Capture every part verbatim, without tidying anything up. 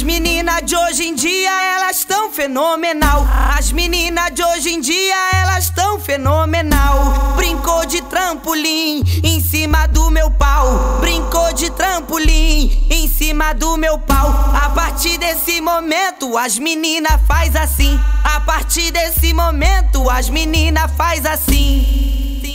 meninas de hoje em dia, elas tão fenomenal. As meninas de hoje em dia, elas tão fenomenal. Brincou de trampolim em cima do meu pau. Brincou de trampolim em cima do meu pau. A partir desse momento, as meninas faz assim. A partir desse momento, as meninas faz assim.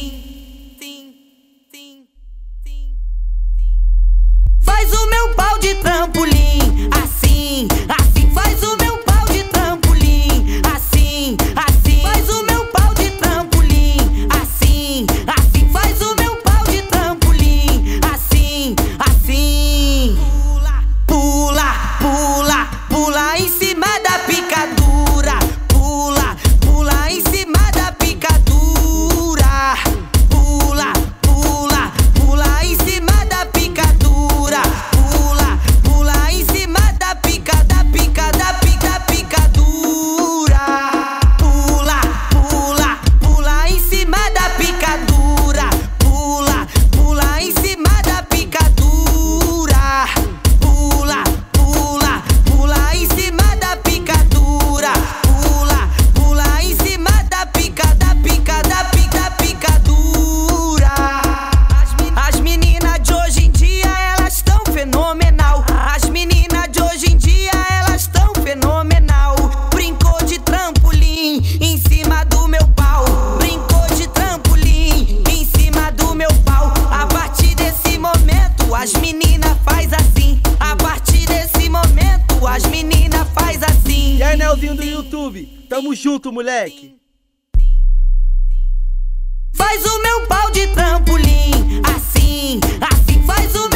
Faz o meu pau de trampolim, assim, assim. Faz o meu pau de trampolim, assim, assim. Faz o meu pau de trampolim, assim, assim. Faz o meu pau de trampolim, assim, assim. Pula, pula, pula, pula em cima da picadura. Pula, pula em cima da picadura. Pula, pula, pula em cima da picadura. Pula, pula em cima da pica, da pica, da pica, da picadura. Pula, pula, pula em cima da picadura. Pula, pula em cima da picadura. Pula, pula, pula em cima da picadura. Pula, pula em cima da pica, da pica, da pica, da picadura. As meninas de hoje em dia, elas tão fenomenal. As meninas de hoje em dia, elas tão fenomenal. Brincou de trampolim em cima do meu pau. Brincou de trampolim em cima do meu pau. A partir desse momento, as meninas faz assim. A partir desse momento, as meninas faz assim. E aí, Nelzinho do YouTube, tamo junto, moleque. Faz o meu pau de trampolim, assim, assim. Faz o